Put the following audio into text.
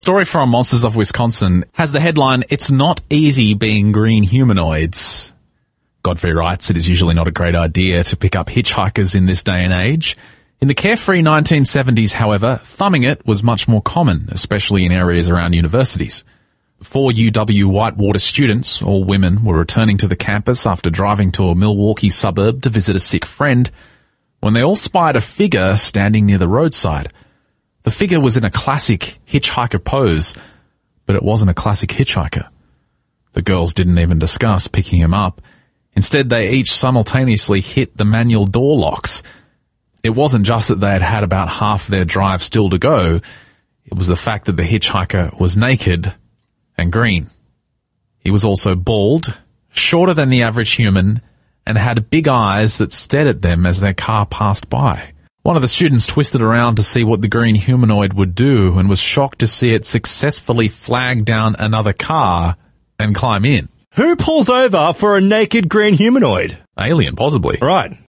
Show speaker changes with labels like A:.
A: Story from Monsters of Wisconsin has the headline, "It's not easy being green humanoids." Godfrey writes, "It is usually not a great idea to pick up hitchhikers in this day and age. In the carefree 1970s, however, thumbing it was much more common, especially in areas around universities. 4 UW Whitewater students, all women, were returning to the campus after driving to a Milwaukee suburb to visit a sick friend when they all spied a figure standing near the roadside. The figure was in a classic hitchhiker pose, but it wasn't a classic hitchhiker. The girls didn't even discuss picking him up. Instead, they each simultaneously hit the manual door locks. It wasn't just that they had had about half their drive still to go. It was the fact that the hitchhiker was naked and green. He was also bald, shorter than the average human, and had big eyes that stared at them as their car passed by. One of the students twisted around to see what the green humanoid would do and was shocked to see it successfully flag down another car and climb in."
B: Who pulls over for a naked green humanoid?
A: Alien, possibly.
B: Right.